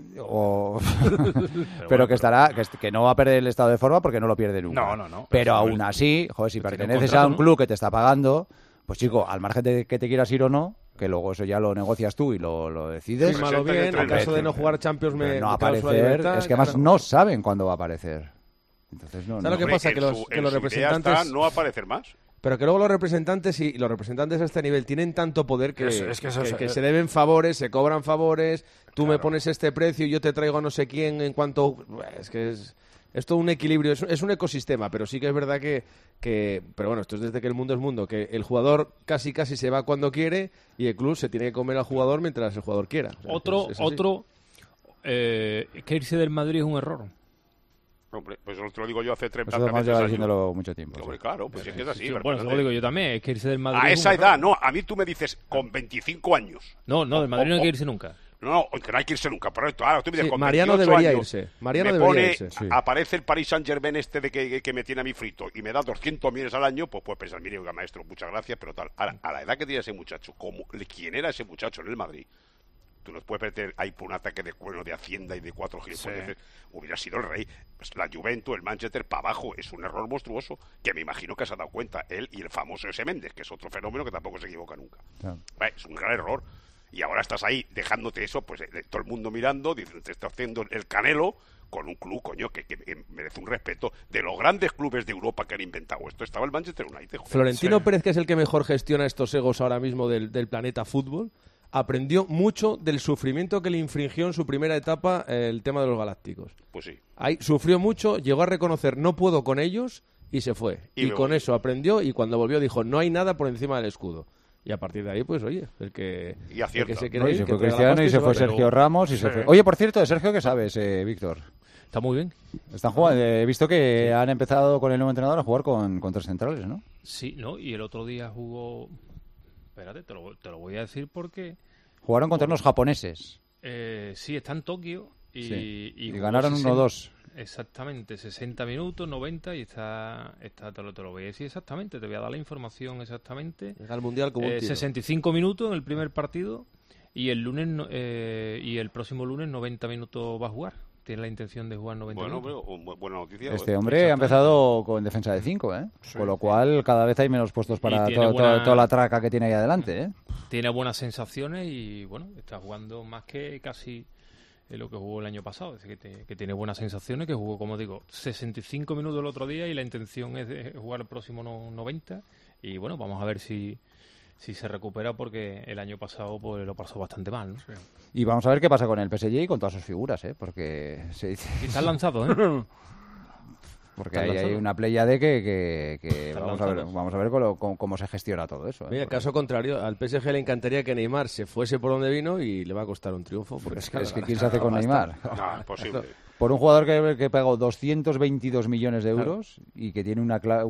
Pero que no va a perder el estado de forma porque no lo pierde nunca. No. Pero aún así, si perteneces a un club que te está pagando, pues chico, al margen de que te quieras ir o no, que luego eso ya lo negocias tú y lo decides. Fírmalo bien, en caso de no jugar Champions no aparecer, es que además no saben cuándo va a aparecer. Entonces ¿sabes lo que pasa? Que los representantes no aparecer más. Pero que luego los representantes a este nivel tienen tanto poder que se deben favores, se cobran favores, tú me pones este precio y yo te traigo a no sé quién en cuanto... Es que es todo un equilibrio, es un ecosistema, pero sí que es verdad que... Pero bueno, esto es desde que el mundo es mundo, que el jugador casi se va cuando quiere y el club se tiene que comer al jugador mientras el jugador quiera. O sea, que irse del Madrid es un error. Hombre, pues eso te lo digo yo hace 30 años. Además lleva años. diciéndolo mucho tiempo. Hombre, claro, pues es que es así. Bueno, eso lo digo yo también, es que irse del Madrid... A esa edad, no, a mí tú me dices con 25 años. No, del Madrid no hay que irse nunca. No, que no hay que irse nunca, correcto. Ahora tú me dices, con Mariano 28 debería años, irse. Mariano debería irse. Sí. Aparece el Paris Saint-Germain de que me tiene a mí frito y me da 200 millones al año, pues puedes pensar, mire, oiga, maestro, muchas gracias, pero tal. Ahora, a la edad que tiene ese muchacho, ¿quién era ese muchacho en el Madrid? Tú nos puedes meter ahí por un ataque de cuerno de Hacienda y de 4 gilipolleces. Hubiera sido el rey. Pues la Juventus, el Manchester, para abajo. Es un error monstruoso que me imagino que se ha dado cuenta él y el famoso ese Méndez, que es otro fenómeno que tampoco se equivoca nunca. Es un gran error. Y ahora estás ahí dejándote eso, pues todo el mundo mirando, te está haciendo el Canelo con un club, coño, que merece un respeto. De los grandes clubes de Europa que han inventado esto, estaba el Manchester United. Joder. Florentino Pérez, que es el que mejor gestiona estos egos ahora mismo del planeta fútbol, aprendió mucho del sufrimiento que le infringió en su primera etapa el tema de los galácticos. Pues sí. Ahí sufrió mucho, llegó a reconocer no puedo con ellos y se fue. Y con eso aprendió y cuando volvió dijo no hay nada por encima del escudo. Y a partir de ahí, pues oye, el que se quiere ir, se fue Cristiano y se fue Sergio Ramos y se fue... Oye, por cierto, de Sergio, ¿qué sabes, Víctor? Está muy bien. Están jugando. He visto que han empezado con el nuevo entrenador a jugar con 3 centrales, ¿no? Sí, ¿no? Y el otro día jugó... Espérate, te lo voy a decir porque... Jugaron contra unos japoneses. Sí, está en Tokio y ganaron 1-2. Exactamente, 60 minutos, 90 y está te lo voy a decir exactamente, te voy a dar la información exactamente. Llega al Mundial como un tiro. 65 minutos en el primer partido y el lunes y el próximo lunes 90 minutos va a jugar. Tiene la intención de jugar 90 minutos. Bueno, buena noticia. Este hombre ha empezado con defensa de 5, ¿eh? Sí, con lo cual cada vez hay menos puestos para toda la traca que tiene ahí adelante, ¿eh? Tiene buenas sensaciones y, bueno, está jugando más que casi lo que jugó el año pasado. Es decir, que tiene buenas sensaciones, que jugó, como digo, 65 minutos el otro día y la intención es de jugar el próximo 90. Y, bueno, vamos a ver si se recupera porque el año pasado pues lo pasó bastante mal, ¿no? Sí. Y vamos a ver qué pasa con el PSG y con todas sus figuras, ¿eh? Porque se dice... Y están lanzados, ¿eh? Porque hay una pléyade que vamos a ver cómo se gestiona todo eso, ¿eh? Mira, caso contrario, al PSG le encantaría que Neymar se fuese por donde vino y le va a costar un triunfo. Porque es que ¿quién se hace con Neymar? No, es posible. Por un jugador que pagó 222 millones de euros y que tiene un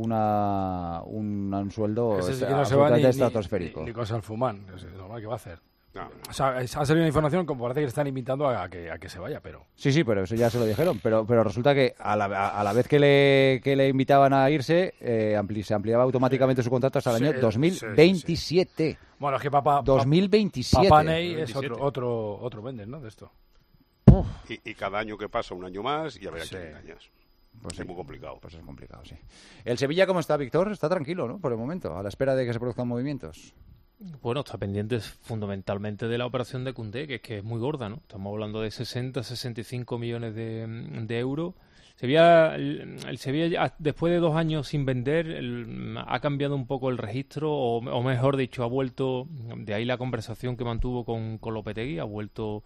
sueldo absolutamente estratosférico. Ni con Salfumán, es normal que va a hacer. No. O sea, ha salido una información como parece que le están invitando a que se vaya, pero... Sí, pero eso ya se lo dijeron. Pero resulta que a la vez que le invitaban a irse, se ampliaba automáticamente su contrato hasta el año 2027. Sí. Bueno, es que 2027. Papá Ney es otro vender, ¿no? De esto. Y cada año que pasa, un año más, y a ver a quién engañas. Pues es muy complicado. Pues es complicado, sí. ¿El Sevilla cómo está, Víctor? Está tranquilo, ¿no? Por el momento, a la espera de que se produzcan movimientos. Bueno, está pendiente fundamentalmente de la operación de Koundé, que es muy gorda, ¿no? Estamos hablando de 60-65 millones de euros. El Sevilla, después de 2 años sin vender, ha cambiado un poco el registro, o mejor dicho, ha vuelto, de ahí la conversación que mantuvo con Lopetegui, ha vuelto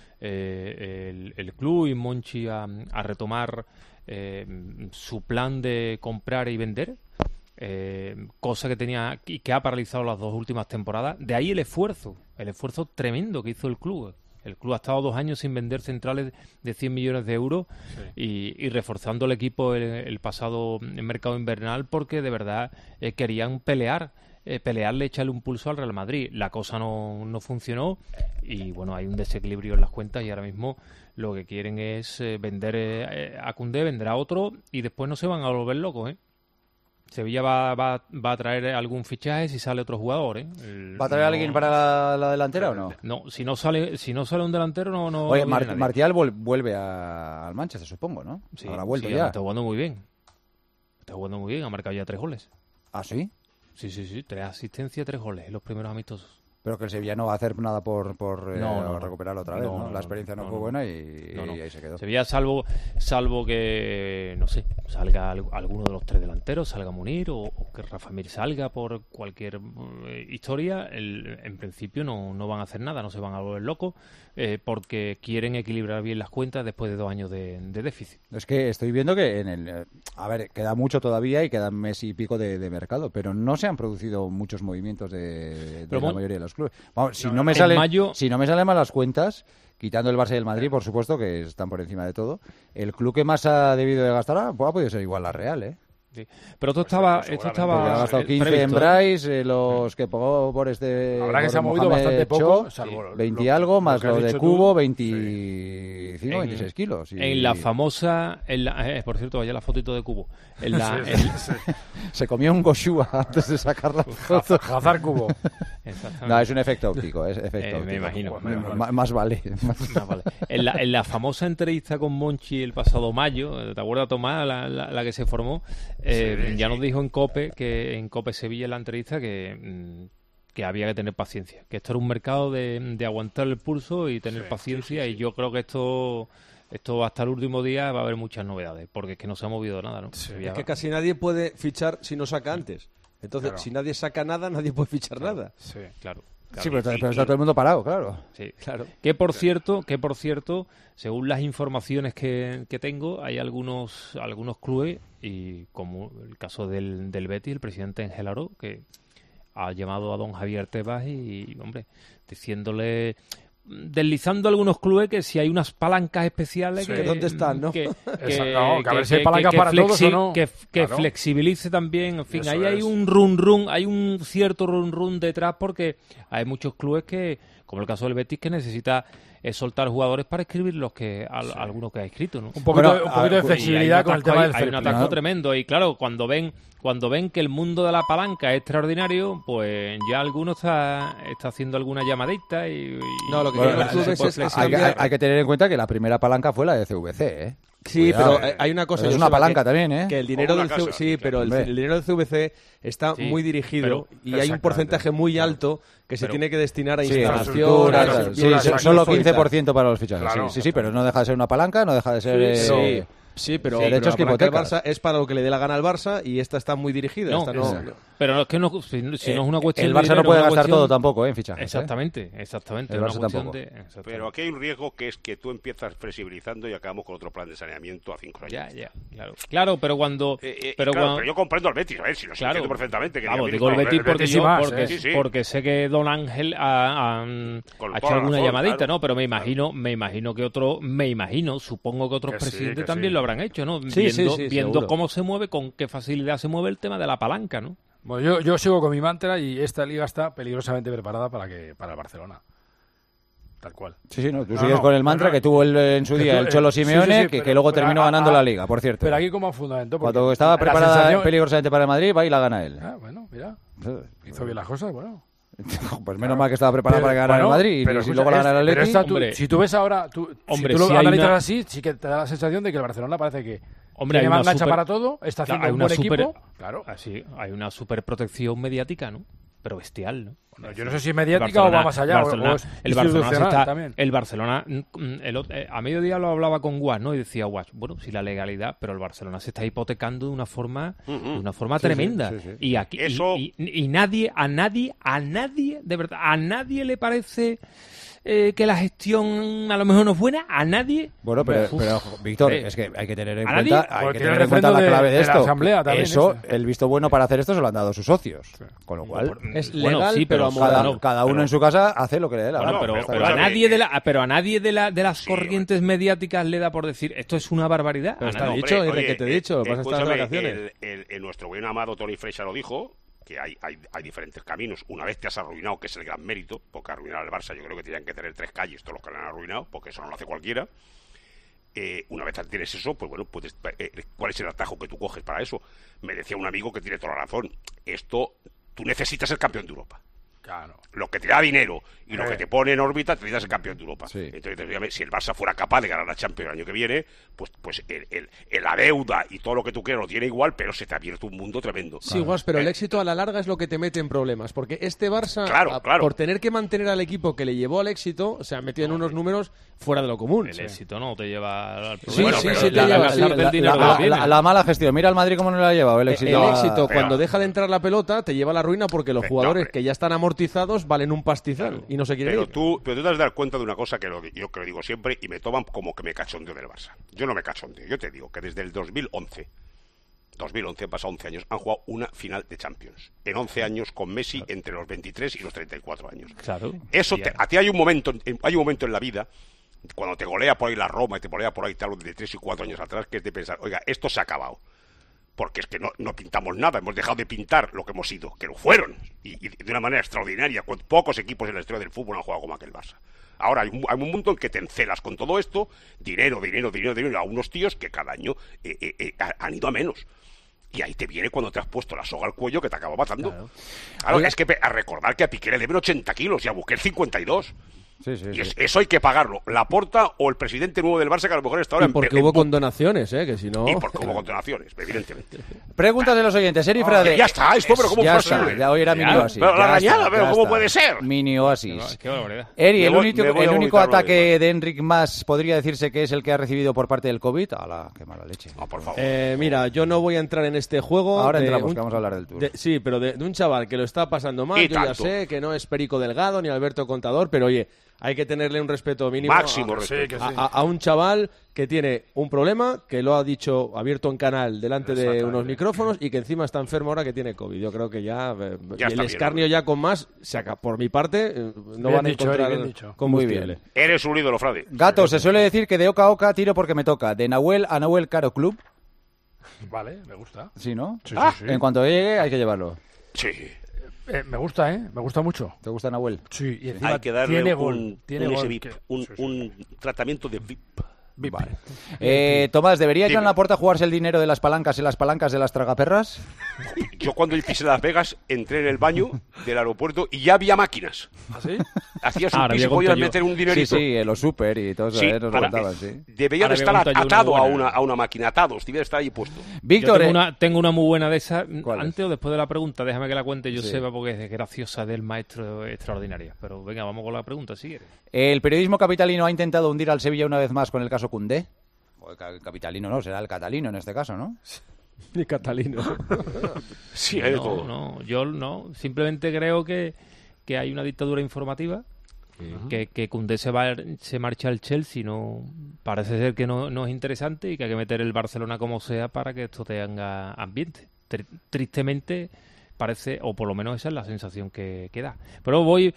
el club y Monchi a retomar su plan de comprar y vender. Cosa que tenía y que ha paralizado las 2 últimas temporadas. De ahí el esfuerzo tremendo que hizo el club. El club ha estado 2 años sin vender centrales de 100 millones de euros y reforzando el equipo el pasado mercado invernal porque de verdad querían pelearle, echarle un pulso al Real Madrid. La cosa no funcionó y bueno, hay un desequilibrio en las cuentas y ahora mismo lo que quieren es vender a Koundé, vender a otro y después no se van a volver locos, ¿eh? Sevilla va a traer algún fichaje si sale otro jugador, ¿eh? ¿Va a traer a alguien para la delantera o no? No, si no sale un delantero no. Oye, Martial vuelve al Manchester, supongo, ¿no? Sí, habrá vuelto ya. Está jugando muy bien. Ha marcado ya 3 goles. ¿Ah, sí? Sí, 3 asistencias, 3 goles en los primeros amistosos. Pero que el Sevilla no va a hacer nada por recuperarlo otra vez, ¿no? La experiencia no fue buena y ahí se quedó. Sevilla, salvo que, no sé, salga alguno de los 3 delanteros, salga Munir o que Rafa Mir salga por cualquier historia, en principio no van a hacer nada, no se van a volver locos, porque quieren equilibrar bien las cuentas después de 2 años de déficit. Es que estoy viendo que a ver, queda mucho todavía y queda un mes y pico de mercado, pero no se han producido muchos movimientos de la mayoría de los clubes. Vamos, si no me salen mal las cuentas, quitando el Barça y el Madrid, por supuesto, que están por encima de todo, el club que más ha debido de gastar ha podido ser igual la Real, ¿eh? Sí. Pero esto estaba ha gastado 15 previsto, en Bryce, los que pagó por este. Habrá que se ha movido bastante poco, salvo 20 y algo, más lo de Cubo, 25, 26 kilos. En la famosa, por cierto, vaya la fotito de Cubo. Se comió un Goshua antes de sacar la foto. Hazard Cubo. No, es un efecto óptico. Me imagino. Más vale. En la famosa entrevista con Monchi el pasado mayo, ¿te acuerdas, Tomás, la que se formó? Ya nos dijo en COPE Sevilla en la entrevista que había que tener paciencia, que esto era un mercado de aguantar el pulso y tener paciencia, y yo creo que esto hasta el último día va a haber muchas novedades, porque es que no se ha movido nada, ¿no? Es que casi nadie puede fichar si no saca antes. Entonces, si nadie saca nada, nadie puede fichar nada. Sí, claro. Sí, pero está todo el mundo parado, claro. Sí, claro. Que por cierto, según las informaciones que tengo, hay algunos clubes, y como el caso del Betis, el presidente Ángel Aro, que ha llamado a don Javier Tebas y hombre, deslizando algunos clubes que si hay unas palancas especiales que ¿dónde están, no? Que a ver si hay palancas para todos o no. Que flexibilice también, en fin, ahí hay un run, hay un cierto run detrás, porque hay muchos clubes que, como el caso del Betis, que necesita soltar jugadores para escribir algunos que ha escrito, ¿no? Un poquito de flexibilidad con el tema del fair play. Hay un atajo tremendo, y claro, cuando ven que el mundo de la palanca es extraordinario, pues ya alguno está haciendo alguna llamadita y no, lo que quieren los clubes es hay que tener en cuenta que la primera palanca fue la de CVC, ¿eh? Sí, cuidado, pero hay una cosa. Es una palanca también, ¿eh? Que el dinero del CVC, sí, pero el dinero del CVC está muy dirigido y hay un porcentaje muy alto que se tiene que destinar a infraestructuras. Solo 15% para los fichajes. Claro, sí, pero no deja de ser una palanca, no deja de ser. Sí, pero derechos que el Barça es para lo que le dé la gana al Barça, y esta está muy dirigida. Pero es que si no es una cuestión el Barça de dinero, no puede gastar todo tampoco en fichajes. Exactamente. El Barça tampoco. Pero aquí hay un riesgo, que es que tú empiezas flexibilizando y acabamos con otro plan de saneamiento a 5 años. Claro, pero cuando... pero yo comprendo al Betis, a ver, si lo entiendo perfectamente. Digo el Betis porque sé que don Ángel ha hecho alguna llamadita, ¿no? Pero me imagino que supongo que otros presidentes también lo habrán hecho, ¿no? Viendo cómo se mueve, con qué facilidad se mueve el tema de la palanca, ¿no? Bueno, yo sigo con mi mantra, y esta liga está peligrosamente preparada para el Barcelona. Tal cual. Tú sigues con el mantra que tuvo en su día el Cholo Simeone, que luego terminó ganando la liga, por cierto. Pero aquí como fundamento. Cuando estaba preparada peligrosamente para el Madrid, va y la gana él. Bueno, mira. Hizo bien las cosas, bueno. Pues menos mal que estaba preparada para ganar el Madrid, y luego la gana el Atleti. Si tú ves ahora, si tú lo analizas así, sí que te da la sensación de que el Barcelona parece que tiene más cancha para todo, está haciendo un buen equipo. Claro. Así, hay una super protección mediática, ¿no? Pero bestial, ¿no? Bueno, yo no sé si es mediática o va más allá. El Barcelona, a mediodía lo hablaba con Guas, ¿no? Y decía Guas, bueno, si la legalidad, pero el Barcelona se está hipotecando de una forma tremenda. Y aquí y nadie, de verdad, a nadie le parece que la gestión a lo mejor no es buena, a nadie. Bueno, pero Víctor, es que hay que tener en cuenta la clave de esto. El visto bueno para hacer esto se lo han dado sus socios. Con lo cual es legal, pero cada uno en su casa hace lo que le dé la gana. Pero a nadie de las corrientes mediáticas le da por decir esto es una barbaridad. Pero está dicho, que te he dicho, vas a estar de vacaciones. Nuestro buen amado Toni Freixa lo dijo, que hay diferentes caminos. Una vez te has arruinado, que es el gran mérito, porque arruinar al Barça yo creo que tenían que tener 3 calles todos los que lo han arruinado, porque eso no lo hace cualquiera. Una vez tienes eso, pues bueno, ¿cuál es el atajo que tú coges para eso? Me decía un amigo que tiene toda la razón. Tú necesitas ser campeón de Europa. Claro. Lo que te da dinero y lo que te pone en órbita, te das el campeón de Europa. Sí. Entonces, si el Barça fuera capaz de ganar la Champions el año que viene, pues la deuda y todo lo que tú quieras lo tiene igual, pero se te ha abierto un mundo tremendo. Sí, Guas, pero el éxito a la larga es lo que te mete en problemas, porque este Barça, claro. por tener que mantener al equipo que le llevó al éxito, se ha metido en unos números fuera de lo común. El éxito no te lleva al problema. Sí, te lleva. La mala gestión. Mira al Madrid cómo no lo ha llevado el éxito. El éxito, cuando deja de entrar la pelota, te lleva a la ruina porque los jugadores que ya están amortizados valen un pastizal y no se quieren ir. Pero tú te das dar cuenta de una cosa que yo que lo digo siempre y me toman como que me cachondeo del Barça. Yo no me cachondeo. Yo te digo que desde el 2011 han pasado 11 años, han jugado una final de Champions. En 11 años con Messi entre los 23 y los 34 años. Claro. Eso a ti hay un momento en la vida, cuando te golea por ahí la Roma y te golea por ahí te hablo de 3 y 4 años atrás, que es de pensar, oiga, esto se ha acabado. Porque es que no pintamos nada, hemos dejado de pintar lo que hemos sido, que lo fueron, y de una manera extraordinaria, con pocos equipos en la historia del fútbol han jugado como aquel Barça. Ahora hay un mundo en que te encelas con todo esto, dinero, a unos tíos que cada año han ido a menos. Y ahí te viene cuando te has puesto la soga al cuello que te acaba matando. Claro, es que a recordar que a Piqué le deben 80 kilos y a Busquets 52. Sí. Eso hay que pagarlo. Laporta o el presidente nuevo del Barça, que a lo mejor está ahora y porque hubo condonaciones, que si no... Y porque hubo condonaciones, evidentemente. Preguntas de los oyentes. Eri Frade. Ya está, esto, pero ¿cómo es posible? Ya hoy era mini oasis. Pero la rañada, pero ¿cómo puede ser? Mini oasis. Qué barbaridad. Eri, el único ataque de Enric Mas podría decirse que es el que ha recibido por parte del COVID. ¡Hala, qué mala leche! No, por favor. Mira, yo no voy a entrar en este juego. Ahora entramos, que vamos a hablar del Tour. Sí, pero de un chaval que lo está pasando mal. Yo ya sé que no es Perico Delgado ni Alberto Contador, pero oye, hay que tenerle un respeto mínimo máximo respeto. A un chaval que tiene un problema, que lo ha dicho abierto en canal delante de unos micrófonos y que encima está enfermo ahora que tiene COVID. Yo creo que ya el escarnio ya con más se acaba. Por mi parte, no van a encontrar combustible. Eres un ídolo, Frade. Gato, se suele decir que de oca a oca tiro porque me toca. De Nahuel a Nahuel Caro Club. Vale, me gusta. ¿Sí, no? Sí. En cuanto llegue hay que llevarlo. Sí. Me gusta, me gusta mucho. ¿Te gusta Nahuel? Sí, y hay que darle tiene un tratamiento de VIP. Vale. Tomás, ¿debería Joan Laporta jugarse el dinero de las palancas en las palancas de las tragaperras? Yo cuando pisé Las Vegas entré en el baño del aeropuerto y ya había máquinas. ¿Ah, sí? Hacías un pis y podías meter un dinerito. Sí, en los super y todo eso, sí, nos lo contaban, sí. Debería de estar atado a una máquina, atados, debería estar ahí puesto. Víctor, tengo una muy buena de esas. Antes o después de la pregunta, déjame que la cuente yo, Seba, porque es graciosa del maestro extraordinaria. Pero venga, vamos con la pregunta, si quieres. ¿El periodismo capitalino ha intentado hundir al Sevilla una vez más con el caso Koundé? El capitalino no, será el catalino en este caso, ¿no? Ni catalino. Sí, hay de todo. No, yo no. Simplemente creo que hay una dictadura informativa, que Koundé se marcha al Chelsea, no parece ser que no es interesante y que hay que meter el Barcelona como sea para que esto tenga ambiente. Tristemente parece, o por lo menos esa es la sensación que da. Pero voy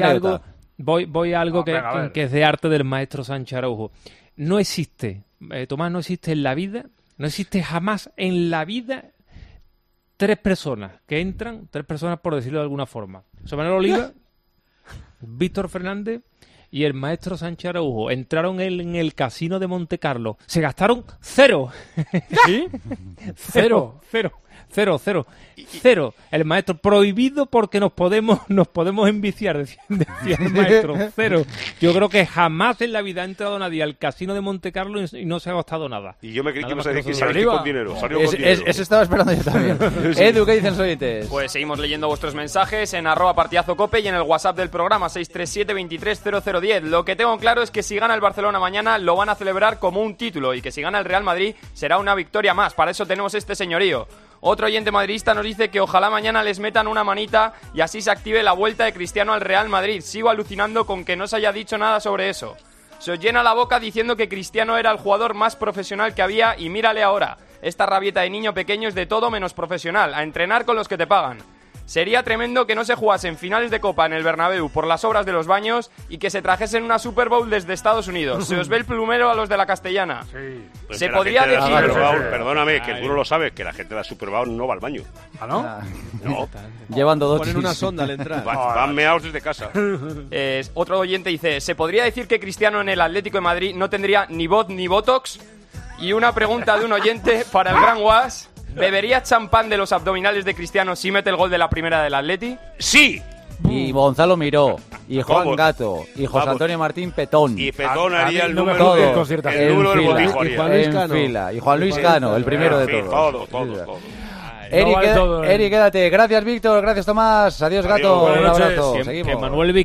a algo que es de arte del maestro Sánchez Araujo. No existe, Tomás, no existe en la vida, no existe jamás en la vida tres personas por decirlo de alguna forma. José Manuel Oliva, Víctor Fernández y el maestro Sánchez Araujo entraron en el casino de Monte Carlo. Se gastaron cero. ¿Sí? Cero. El maestro prohibido porque nos podemos enviciar, decía el maestro. Cero. Yo creo que jamás en la vida ha entrado nadie al casino de Monte Carlo y no se ha gastado nada. Y yo me creí que ibas a decir que salió con dinero. Eso estaba esperando yo también. Edu, ¿qué dicen los oyentes? Pues seguimos leyendo vuestros mensajes en @partidazocope y en el WhatsApp del programa 637-230010. Lo que tengo claro es que si gana el Barcelona mañana lo van a celebrar como un título y que si gana el Real Madrid será una victoria más. Para eso tenemos este señorío. Otro oyente madridista nos dice que ojalá mañana les metan una manita y así se active la vuelta de Cristiano al Real Madrid. Sigo alucinando con que no se haya dicho nada sobre eso. Se os llena la boca diciendo que Cristiano era el jugador más profesional que había y mírale ahora. Esta rabieta de niño pequeño es de todo menos profesional, a entrenar con los que te pagan. Sería tremendo que no se jugasen finales de Copa en el Bernabéu por las obras de los baños y que se trajesen una Super Bowl desde Estados Unidos. Se os ve el plumero a los de la Castellana. Sí. Pues se podría decir... Perdóname, que tú no lo sabes, que la gente de la Super Bowl no va al baño. ¿Ah, no? No. Llevando dos. Ponen una sonda al entrar. Van meados desde casa. Otro oyente dice, ¿se podría decir que Cristiano en el Atlético de Madrid no tendría ni voz ni botox? Y una pregunta de un oyente para el Gran Was. ¿Beberías champán de los abdominales de Cristiano si mete el gol de la primera del Atleti? ¡Sí! y Gonzalo Miró, y Juan Vamos. Gato, y José Vamos. Antonio Martín Petón. Y Petón haría el no me número, puedo el conciertar. número del fila, botijo haría. en fila. Y Juan Luis Cano, el primero de todos. Todos. Eri, No vale todo, Eri, quédate. Gracias, Víctor. Gracias, Tomás. Adiós, Gato. Adiós, Un buenas abrazo. noches. Seguimos. Que Manuel